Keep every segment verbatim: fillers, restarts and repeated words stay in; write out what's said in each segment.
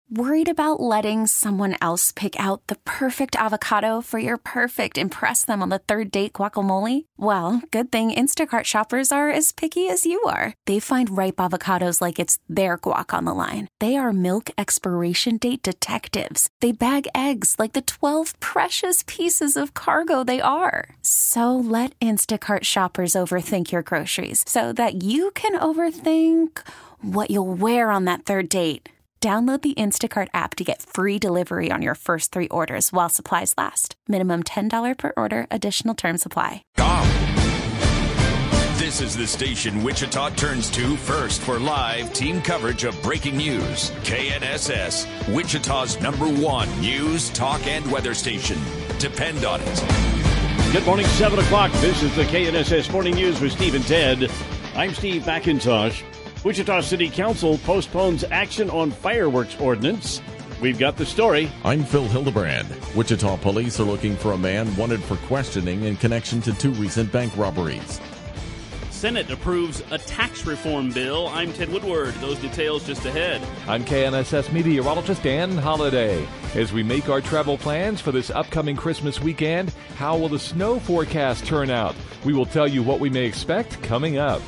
Worried about letting someone else pick out the perfect avocado for your perfect impress them on the third date guacamole? Well, good thing Instacart shoppers are as picky as you are. They find ripe avocados like it's their guac on the line. They are milk expiration date detectives. They bag eggs like the twelve precious pieces of cargo they are. So let Instacart shoppers overthink your groceries so that you can overthink what you'll wear on that third date. Download the Instacart app to get free delivery on your first three orders while supplies last. Minimum ten dollars per order. Additional terms apply. Come. This is the station Wichita turns to first for live team coverage of breaking news. K N S S, Wichita's number one news, talk, and weather station. Depend on it. Good morning, seven o'clock. This is the K N S S Morning News with Steve and Ted. I'm Steve McIntosh. Wichita City Council postpones action on fireworks ordinance. We've got the story. I'm Phil Hildebrand. Wichita police are looking for a man wanted for questioning in connection to two recent bank robberies. Senate approves a tax reform bill. I'm Ted Woodward. Those details just ahead. I'm K N S S meteorologist Dan Holliday. As we make our travel plans for this upcoming Christmas weekend, how will the snow forecast turn out? We will tell you what we may expect coming up.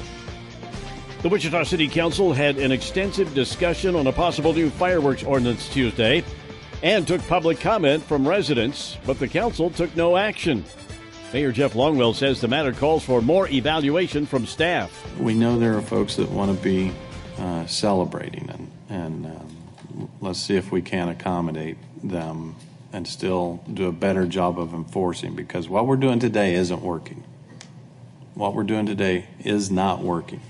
The Wichita City Council had an extensive discussion on a possible new fireworks ordinance Tuesday and took public comment from residents, but the council took no action. Mayor Jeff Longwell says the matter calls for more evaluation from staff. We know there are folks that want to be uh, celebrating, and, and um, let's see if we can accommodate them and still do a better job of enforcing, because what we're doing today isn't working. What we're doing today is not working.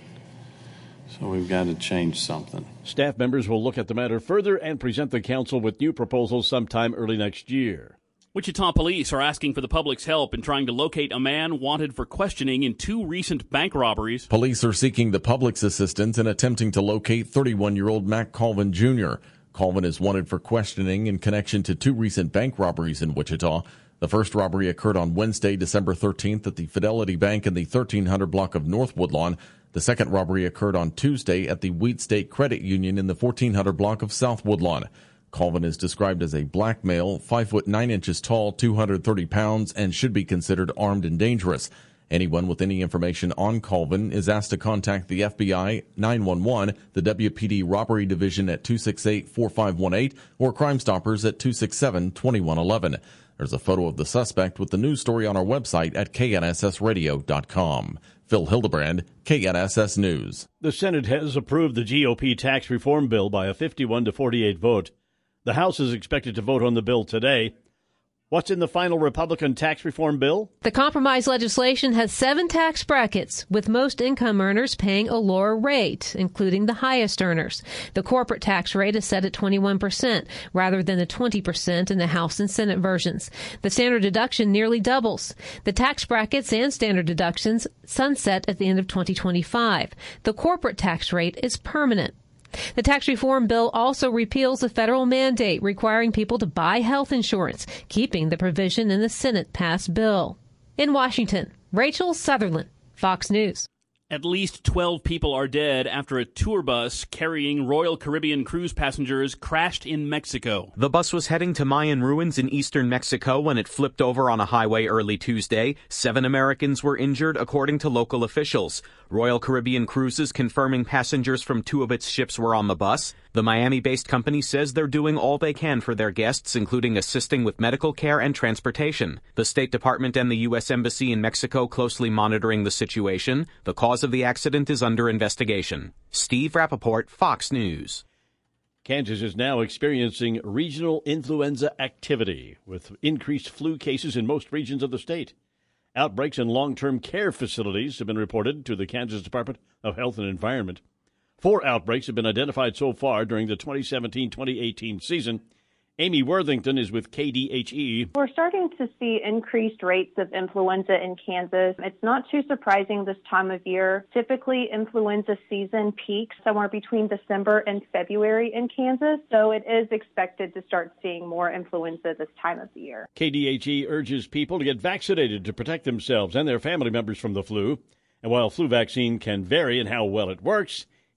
So we've got to change something. Staff members will look at the matter further and present the council with new proposals sometime early next year. Wichita police are asking for the public's help in trying to locate a man wanted for questioning in two recent bank robberies. Police are seeking the public's assistance in attempting to locate thirty-one-year-old Mac Colvin Junior Colvin is wanted for questioning in connection to two recent bank robberies in Wichita. The first robbery occurred on Wednesday, December thirteenth at the Fidelity Bank in the thirteen hundred block of North Woodlawn. The second robbery occurred on Tuesday at the Wheat State Credit Union in the fourteen hundred block of South Woodlawn. Colvin is described as a black male, five foot nine inches tall, two hundred thirty pounds, and should be considered armed and dangerous. Anyone with any information on Colvin is asked to contact the F B I, nine one one, the W P D Robbery Division at two six eight, four five one eight, or Crime Stoppers at two six seven, two one one one. There's a photo of the suspect with the news story on our website at K N S S radio dot com. Phil Hildebrand, K N S S News. The Senate has approved the G O P tax reform bill by a fifty-one to forty-eight vote. The House is expected to vote on the bill today. What's in the final Republican tax reform bill? The compromise legislation has seven tax brackets, with most income earners paying a lower rate, including the highest earners. The corporate tax rate is set at twenty-one percent, rather than the twenty percent in the House and Senate versions. The standard deduction nearly doubles. The tax brackets and standard deductions sunset at the end of twenty twenty-five. The corporate tax rate is permanent. The tax reform bill also repeals a federal mandate requiring people to buy health insurance, keeping the provision in the Senate-passed bill. In Washington, Rachel Sutherland, Fox News. At least twelve people are dead after a tour bus carrying Royal Caribbean cruise passengers crashed in Mexico. The bus was heading to Mayan ruins in eastern Mexico when it flipped over on a highway early Tuesday. Seven Americans were injured, according to local officials. Royal Caribbean Cruises confirming passengers from two of its ships were on the bus. The Miami-based company says they're doing all they can for their guests, including assisting with medical care and transportation. The State Department and the U S Embassy in Mexico closely monitoring the situation. The cause of the accident is under investigation. Steve Rappaport, Fox News. Kansas is now experiencing regional influenza activity, with increased flu cases in most regions of the state. Outbreaks in long-term care facilities have been reported to the Kansas Department of Health and Environment. Four outbreaks have been identified so far during the twenty seventeen twenty eighteen season. Amy Worthington is with K D H E. We're starting to see increased rates of influenza in Kansas. It's not too surprising this time of year. Typically, influenza season peaks somewhere between December and February in Kansas, so it is expected to start seeing more influenza this time of the year. K D H E urges people to get vaccinated to protect themselves and their family members from the flu. And while flu vaccine can vary in how well it works,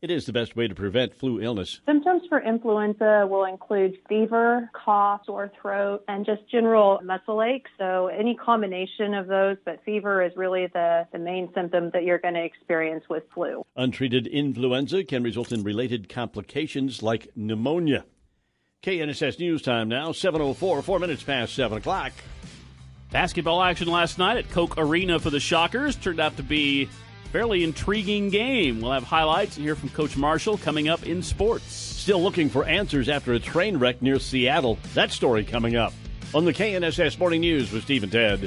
it is the best way to prevent flu illness. Symptoms for influenza will include fever, cough, sore throat, and just general muscle ache. So any combination of those, but fever is really the, the main symptom that you're going to experience with flu. Untreated influenza can result in related complications like pneumonia. K N S S News Time now, seven oh four, four minutes past seven o'clock. Basketball action last night at Koch Arena for the Shockers turned out to be a fairly intriguing game. We'll have highlights and hear from Coach Marshall coming up in sports. Still looking for answers after a train wreck near Seattle. That story coming up on the K N S S Morning News with Steve and Ted.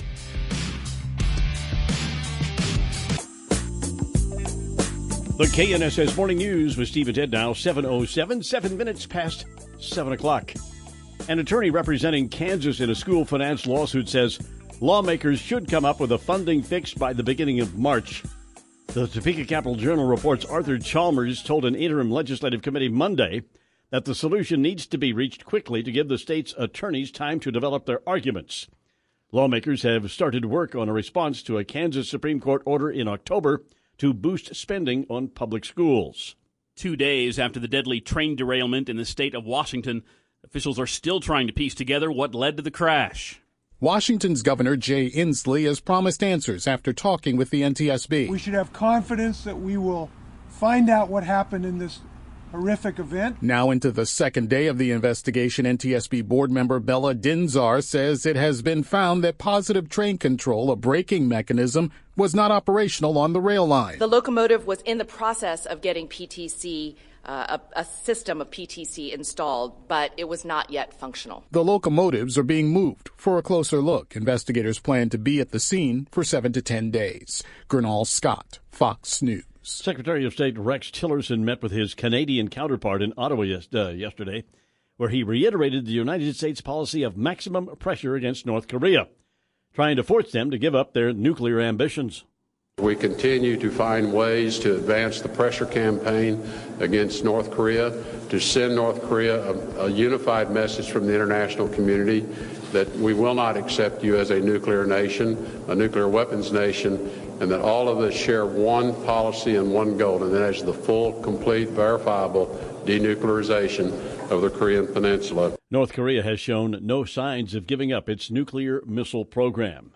The K N S S Morning News with Steve and Ted now, seven oh seven, seven minutes past seven o'clock. An attorney representing Kansas in a school finance lawsuit says lawmakers should come up with a funding fix by the beginning of March. The Topeka Capital Journal reports Arthur Chalmers told an interim legislative committee Monday that the solution needs to be reached quickly to give the state's attorneys time to develop their arguments. Lawmakers have started work on a response to a Kansas Supreme Court order in October to boost spending on public schools. Two days after the deadly train derailment in the state of Washington, officials are still trying to piece together what led to the crash. Washington's Governor Jay Inslee has promised answers after talking with the N T S B. We should have confidence that we will find out what happened in this horrific event. Now into the second day of the investigation, N T S B board member Bella Dinzar says it has been found that positive train control, a braking mechanism, was not operational on the rail line. The locomotive was in the process of getting P T C Uh, a, a system of P T C installed, but it was not yet functional. The locomotives are being moved for a closer look. Investigators plan to be at the scene for seven to ten days. Gernal Scott, Fox News. Secretary of State Rex Tillerson met with his Canadian counterpart in Ottawa yes, uh, yesterday, where he reiterated the United States policy of maximum pressure against North Korea, trying to force them to give up their nuclear ambitions. We continue to find ways to advance the pressure campaign against North Korea, to send North Korea a, a unified message from the international community that we will not accept you as a nuclear nation, a nuclear weapons nation, and that all of us share one policy and one goal, and that is the full, complete, verifiable denuclearization of the Korean Peninsula. North Korea has shown no signs of giving up its nuclear missile program.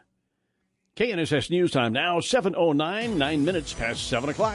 K N S S News Time now, seven oh nine, nine minutes past seven o'clock.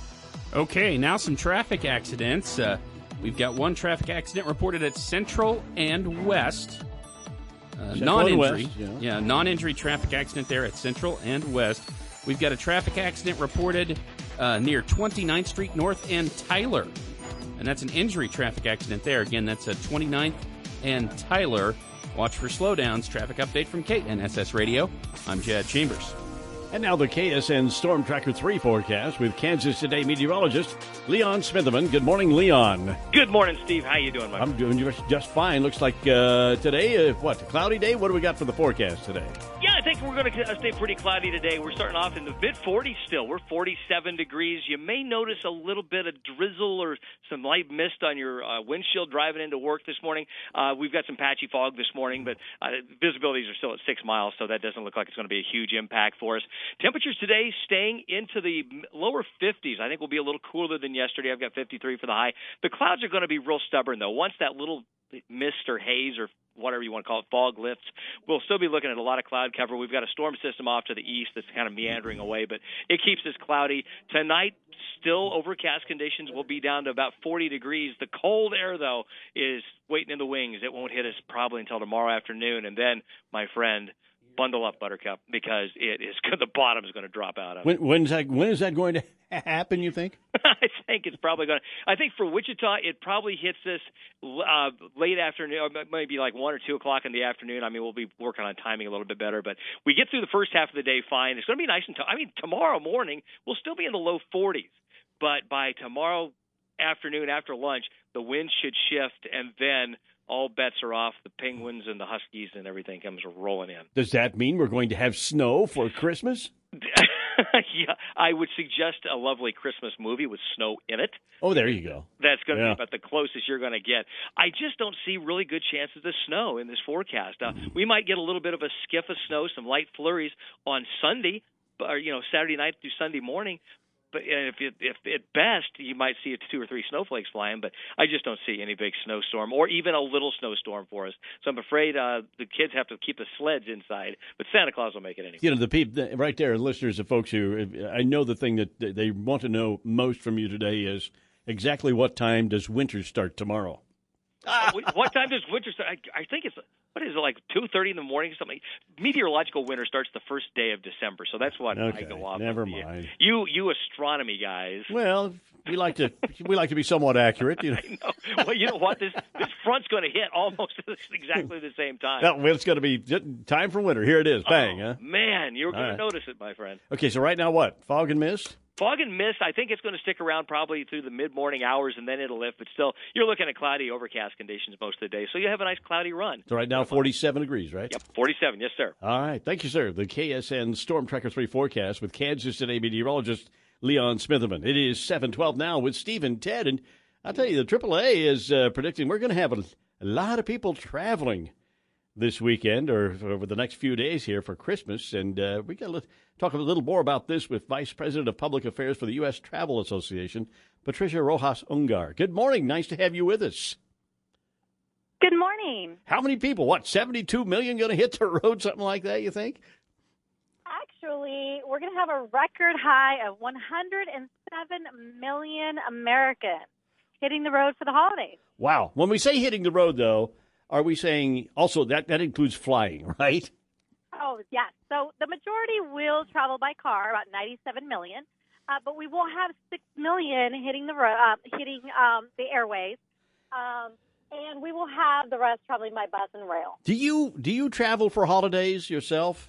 Okay, now some traffic accidents. Uh, we've got one traffic accident reported at Central and West. Uh, non-injury. West, yeah. yeah, non-injury traffic accident there at Central and West. We've got a traffic accident reported uh, near twenty-ninth Street North and Tyler. And that's an injury traffic accident there. Again, that's at twenty-ninth and Tyler. Watch for slowdowns. Traffic update from K N S S Radio. I'm Chad Chambers. And now the K S N Storm Tracker three forecast with Kansas Today meteorologist Leon Smitherman. Good morning, Leon. Good morning, Steve. How you doing, my I'm doing just fine. Looks like uh, today, uh, what, a cloudy day? What do we got for the forecast today? Yeah, I think we're going to stay pretty cloudy today. We're starting off in the mid forties still. We're forty-seven degrees. You may notice a little bit of drizzle or some light mist on your uh, windshield driving into work this morning. Uh, we've got some patchy fog this morning, but uh, visibilities are still at six miles, so that doesn't look like it's going to be a huge impact for us. Temperatures today staying into the lower fifties. I think we'll be a little cooler than yesterday. I've got fifty-three for the high. The clouds are going to be real stubborn, though. Once that little mist or haze or whatever you want to call it, fog lifts, we'll still be looking at a lot of cloud cover. We've got a storm system off to the east that's kind of meandering away, but it keeps us cloudy. Tonight, still overcast conditions will be down to about forty degrees. The cold air, though, is waiting in the wings. It won't hit us probably until tomorrow afternoon, and then, my friend, bundle up, Buttercup, because it is the bottom is going to drop out of it. When, when's that, when is that going to happen, you think? I think it's probably going to. I think for Wichita, it probably hits us uh, late afternoon, or maybe like one or two o'clock in the afternoon. I mean, we'll be working on timing a little bit better, but we get through the first half of the day fine. It's going to be nice and t- I mean, tomorrow morning we'll still be in the low forties, but by tomorrow afternoon after lunch, the wind should shift, and then all bets are off. The Penguins and the Huskies and everything comes rolling in. Does that mean we're going to have snow for Christmas? Yeah, I would suggest a lovely Christmas movie with snow in it. Oh, there you go. That's going to yeah. be about the closest you're going to get. I just don't see really good chances of snow in this forecast. Uh, we might get a little bit of a skiff of snow, some light flurries on Sunday, or you know Saturday night through Sunday morning. but if it, if at best you might see two or three snowflakes flying, but I just don't see any big snowstorm or even a little snowstorm for us. So I'm afraid uh, the kids have to keep the sleds inside, but Santa Claus will make it anyway. You know, the people right there, listeners, the folks who I know the thing that they want to know most from you today is exactly what time does winter start tomorrow? What time does winter start? I, I think it's, what is it, like two thirty in the morning or something? Meteorological winter starts the first day of December, so that's what okay, I go off. Never of. mind. You you astronomy guys. Well, we like to we like to be somewhat accurate. You know. I know. Well, you know what? This this front's going to hit almost at exactly the same time. Well, it's going to be time for winter. Here it is. Bang, oh, huh? Man, you're going right. to notice it, my friend. Okay, so right now what? Fog and mist? Fog and mist, I think it's going to stick around probably through the mid-morning hours, and then it'll lift. But still, you're looking at cloudy, overcast conditions most of the day. So you have a nice cloudy run. So right now, forty-seven degrees, right? Yep, forty-seven. Yes, sir. All right. Thank you, sir. The K S N Storm Tracker three forecast with Kansas City meteorologist Leon Smitherman. It is seven twelve now with Steve and Ted. And I'll tell you, the triple A is uh, predicting we're going to have a, a lot of people traveling this weekend or over the next few days here for Christmas. And uh, we got to talk a little more about this with Vice President of Public Affairs for the U S Travel Association, Patricia Rojas Ungar. Good morning. Nice to have you with us. Good morning. How many people? What, seventy-two million going to hit the road, something like that, you think? Actually, we're going to have a record high of one hundred seven million Americans hitting the road for the holidays. Wow. When we say hitting the road, though, are we saying also that that includes flying, right? Oh, yes. So the majority will travel by car, about ninety-seven million, uh, but we will have six million hitting the road, uh, hitting um, the airways, um, and we will have the rest traveling by bus and rail. Do you do you travel for holidays yourself?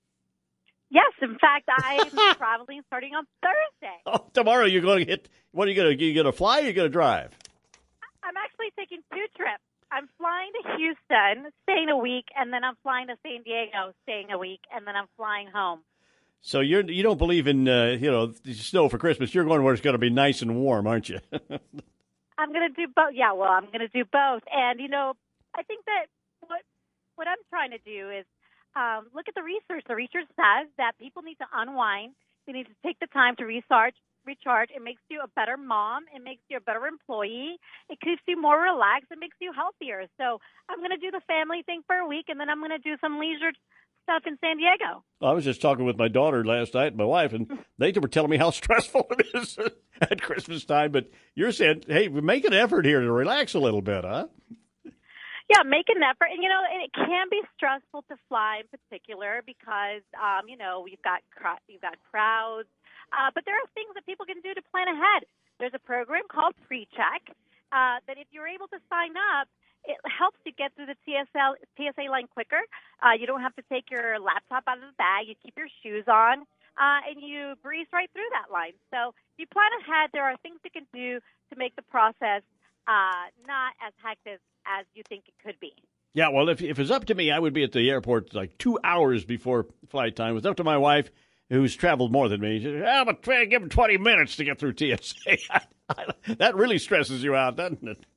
Yes, in fact, I'm traveling starting on Thursday. Oh, tomorrow you're going to hit. What are you going to? You going to fly? Or you going to drive? I'm actually taking two trips. I'm flying to Houston, staying a week, and then I'm flying to San Diego, staying a week, and then I'm flying home. So you're you don't believe in uh, you know snow for Christmas. You're going where it's going to be nice and warm, aren't you? I'm going to do both. Yeah, well, I'm going to do both. And you know, I think that what what I'm trying to do is um, look at the research. The research says that people need to unwind. They need to take the time to recharge. Recharge. It makes you a better mom. It makes you a better employee. It keeps you more relaxed. It makes you healthier. So I'm going to do the family thing for a week, and then I'm going to do some leisure stuff in San Diego. I was just talking with my daughter last night, my wife, and they were telling me how stressful it is at Christmas time. But you're saying, hey, make an effort here to relax a little bit, huh? Yeah, make an effort. And, you know, it can be stressful to fly in particular because, um, you know, you've got, you've got crowds. Uh, but there are things that people can do to plan ahead. There's a program called PreCheck uh, that if you're able to sign up, it helps you get through the T S L, T S A line quicker. Uh, you don't have to take your laptop out of the bag. You keep your shoes on, uh, and you breeze right through that line. So if you plan ahead, there are things you can do to make the process uh, not as hectic as you think it could be. Yeah, well, if, if it's up to me, I would be at the airport like two hours before flight time. If it's up to my wife, who's traveled more than me, she says, oh, but give him twenty minutes to get through T S A. That really stresses you out, doesn't it?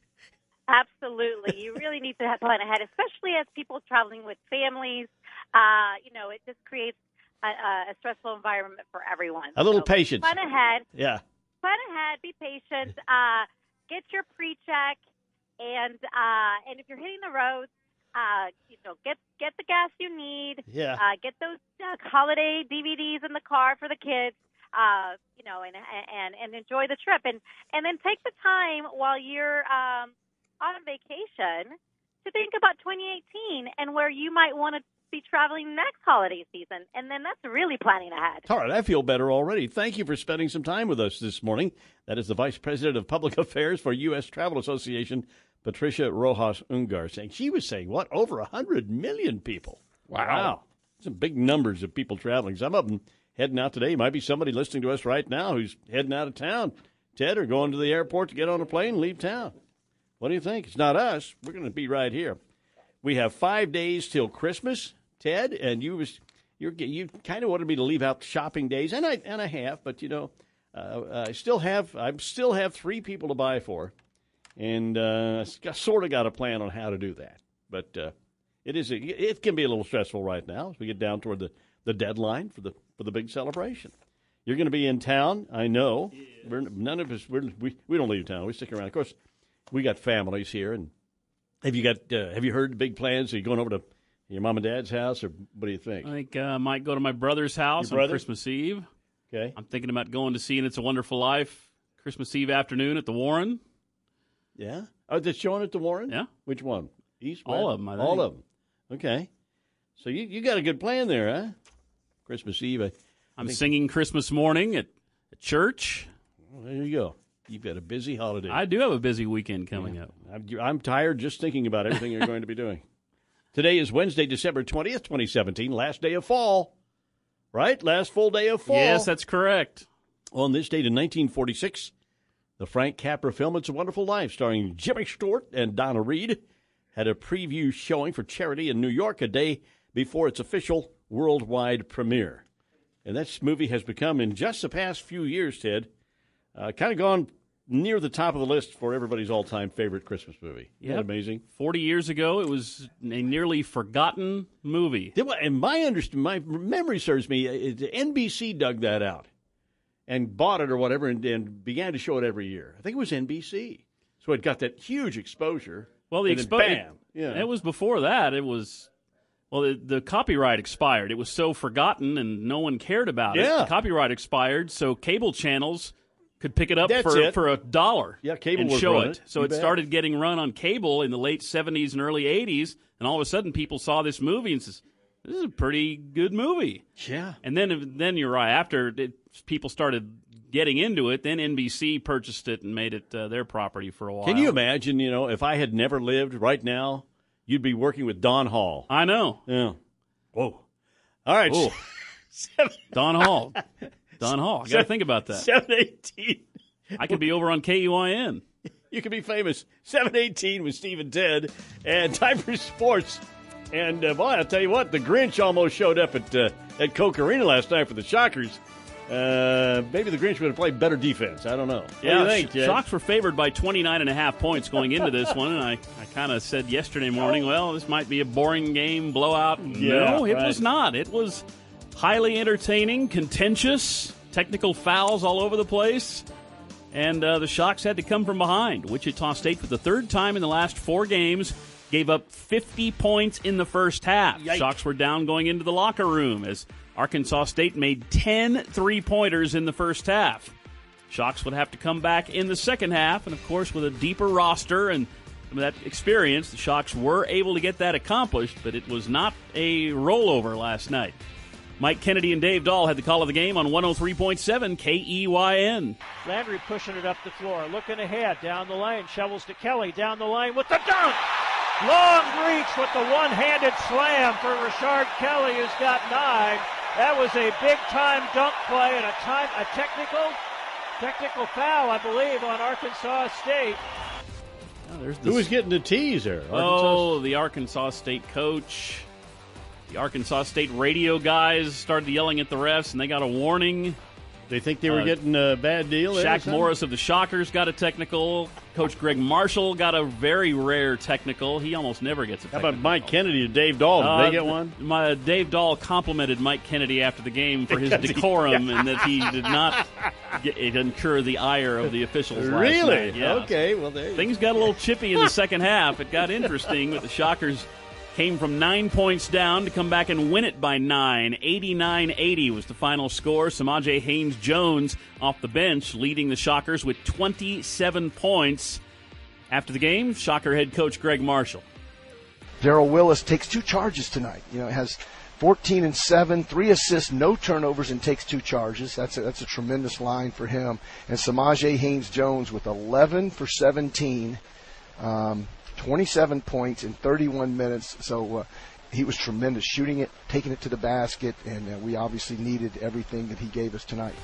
Absolutely. You really need to plan ahead, especially as people traveling with families. Uh, you know, it just creates a, a stressful environment for everyone. A little so patience. Plan ahead. Yeah. Plan ahead. Be patient. Uh, get your pre-check. And, uh, and if you're hitting the roads, Uh, you know, get get the gas you need. Yeah. Uh, get those uh, holiday D V Ds in the car for the kids. Uh, you know, and and and enjoy the trip, and and then take the time while you're um, on vacation to think about twenty eighteen and where you might want to be traveling next holiday season, and then that's really planning ahead. All right, I feel better already. Thank you for spending some time with us this morning. That is the Vice President of Public Affairs for U S Travel Association, Patricia Rojas Ungar, saying she was saying, what, over one hundred million people. Wow. Wow. Some big numbers of people traveling. Some of them heading out today. Might be somebody listening to us right now who's heading out of town, Ted, or going to the airport to get on a plane and leave town. What do you think? It's not us. We're going to be right here. We have five days till Christmas, Ted, and you was you're, you kind of wanted me to leave out shopping days, and I and I have, but, you know, uh, I still have I still have three people to buy for. And uh, I sort of got a plan on how to do that. But uh, it is a, it can be a little stressful right now as we get down toward the, the deadline for the for the big celebration. You're going to be in town, I know. Yeah. We're, none of us, we're, we we don't leave town. We stick around. Of course, we got families here. And have you got? Uh, have you heard big plans? Are you going over to your mom and dad's house, or what do you think? I think I uh, might go to my brother's house your on brother? Christmas Eve. Okay. I'm thinking about going to see And It's a Wonderful Life Christmas Eve afternoon at the Warren. Yeah? Oh, they're showing at the Warren? Yeah. Which one? East, All West? of them, I think. All of them. Okay. So you, you got a good plan there, huh? Christmas Eve. I, I'm I think, singing Christmas morning at, at church. Well, there you go. You've got a busy holiday. I do have a busy weekend coming yeah. up. I'm, I'm tired just thinking about everything you're going to be doing. Today is Wednesday, December twentieth, twenty seventeen, last day of fall. Right? Last full day of fall. Yes, that's correct. On this date in nineteen forty-six, the Frank Capra film It's a Wonderful Life, starring Jimmy Stewart and Donna Reed, had a preview showing for charity in New York a day before its official worldwide premiere. And this movie has become, in just the past few years, Ted, uh, kind of gone near the top of the list for everybody's all-time favorite Christmas movie. Isn't Yep. that amazing? Forty years ago, it was a nearly forgotten movie. And my underst- my memory serves me, uh, N B C dug that out and bought it or whatever and, and began to show it every year. I think it was N B C. So it got that huge exposure. Well, the and then exposure. bam. Yeah. It was before that. It was. Well, the, the copyright expired. It was so forgotten and no one cared about it. Yeah. The copyright expired, so cable channels could pick it up That's for it. for a dollar Yeah, cable and was show running it. it. So You it bet. started getting run on cable in the late seventies and early eighties, and all of a sudden people saw this movie and says, "This is a pretty good movie." Yeah. And then then you're right. After it, people started getting into it, then N B C purchased it and made it uh, their property for a while. Can you imagine, you know, if I had never lived right now, you'd be working with Don Hall. I know. Yeah. Whoa. All right. Whoa. Don Hall. Don Hall. I got to think about that. seven eighteen. I could be over on K U I N. You could be famous. seven eighteen with Steve and Ted. And time for sports. And, uh, boy, I'll tell you what, the Grinch almost showed up at uh, at Coke Arena last night for the Shockers. Uh, maybe the Grinch would have played better defense. I don't know. What Yeah, do you think, Sh- Ted? Shocks were favored by twenty-nine and a half points going into this one, and I, I kind of said yesterday morning, well, this might be a boring game, blowout. Yeah, no, it right. was not. It was highly entertaining, contentious, technical fouls all over the place, and uh, the Shocks had to come from behind. Wichita State, for the third time in the last four games, gave up fifty points in the first half. Yikes. Shocks were down going into the locker room as Arkansas State made ten three-pointers in the first half. Shocks would have to come back in the second half, and of course with a deeper roster and some of that experience, the Shocks were able to get that accomplished, but it was not a rollover last night. Mike Kennedy and Dave Dahl had the call of the game on one oh three point seven K E Y N. Landry pushing it up the floor, looking ahead, down the lane, shovels to Kelly, down the lane with the dunk! Long reach with the one-handed slam for Rashard Kelly, who's got nine. That was a big-time dunk play and a time a technical technical foul, I believe, on Arkansas State. Oh, there's Who was getting the tease there? Arkansas? Oh, the Arkansas State coach. The Arkansas State radio guys started yelling at the refs, and they got a warning. They think they were Uh, getting a bad deal there or Shaq something? Morris of the Shockers got a technical. Coach Greg Marshall got a very rare technical. He almost never gets a How technical. about Mike Kennedy and Dave Dahl? Did Uh, they get one? My Dave Dahl complimented Mike Kennedy after the game for his Because he- decorum and that he did not get, incur the ire of the officials last Really? night. Yeah. Okay, well, there you Things got a little chippy in the second half. It got interesting, but the Shockers came from nine points down to come back and win it by nine. eighty-nine eighty was the final score. Samaje Haynes-Jones off the bench leading the Shockers with twenty-seven points. After the game, Shocker head coach Greg Marshall. Darrell Willis takes two charges tonight. You know, has fourteen and seven, three assists, no turnovers, and takes two charges. That's a, that's a tremendous line for him. And Samaje Haynes-Jones with eleven for seventeen, um, twenty-seven points in thirty-one minutes. So uh, he was tremendous, shooting it, taking it to the basket, and uh, we obviously needed everything that he gave us tonight.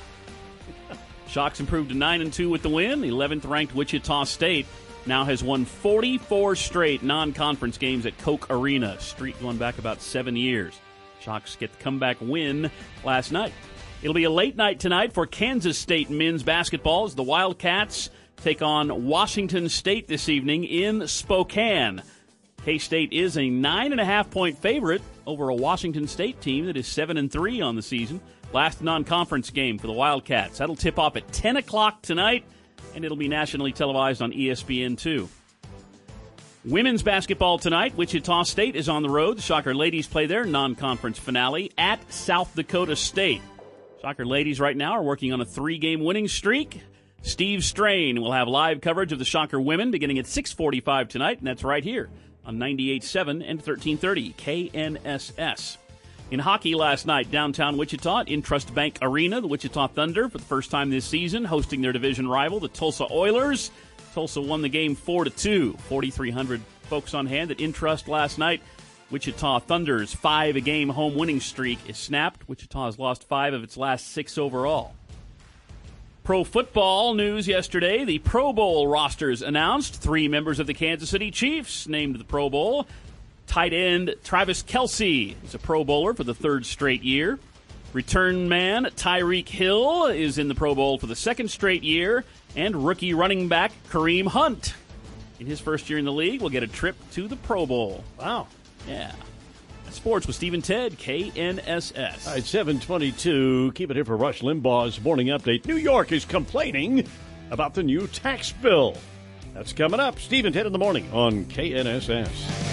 Shocks improved to nine and two with the win. eleventh ranked Wichita State now has won forty-four straight non-conference games at Coke Arena. Streak going back about seven years. Shocks get the comeback win last night. It'll be a late night tonight for Kansas State men's basketball as the Wildcats take on Washington State this evening in Spokane. K-State is a nine and a half point favorite over a Washington State team that is seven and three on the season. Last non-conference game for the Wildcats. That'll tip off at ten o'clock tonight, and it'll be nationally televised on E S P N two. Women's basketball tonight. Wichita State is on the road. The Shocker ladies play their non-conference finale at South Dakota State. Shocker ladies right now are working on a three-game winning streak. Steve Strain will have live coverage of the Shocker women beginning at six forty-five tonight, and that's right here on ninety-eight point seven and thirteen thirty K N S S. In hockey last night, downtown Wichita at Intrust Bank Arena, the Wichita Thunder, for the first time this season, hosting their division rival, the Tulsa Oilers. Tulsa won the game four to two. forty-three hundred folks on hand at Intrust last night. Wichita Thunder's five-a-game home winning streak is snapped. Wichita has lost five of its last six overall. Pro football news yesterday. The Pro Bowl rosters announced. Three members of the Kansas City Chiefs named the Pro Bowl. Tight end Travis Kelce is a Pro Bowler for the third straight year. Return man Tyreek Hill is in the Pro Bowl for the second straight year. And rookie running back Kareem Hunt, in his first year in the league, will get a trip to the Pro Bowl. Wow. Yeah. Sports with Steve and Ted, K N S S. All right, seven twenty-two. Keep it here for Rush Limbaugh's morning update. New York is complaining about the new tax bill. That's coming up. Steve and Ted in the morning on K N S S.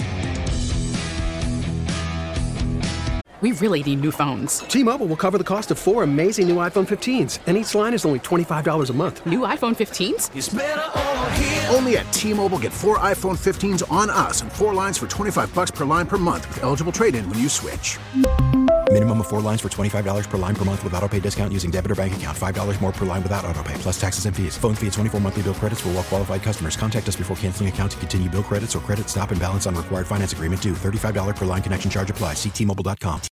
We really need new phones. T-Mobile will cover the cost of four amazing new iPhone fifteens, and each line is only twenty-five dollars a month. New iPhone fifteens? It's better over here. Only at T-Mobile, get four iPhone fifteens on us and four lines for twenty-five bucks per line per month with eligible trade-in when you switch. Minimum of four lines for twenty-five dollars per line per month with autopay discount using debit or bank account. five dollars more per line without autopay, plus taxes and fees. Phone fee at twenty-four monthly bill credits for well-qualified customers. Contact us before canceling account to continue bill credits or credit stop and balance on required finance agreement due. thirty-five dollars per line connection charge applies. See T Mobile dot com.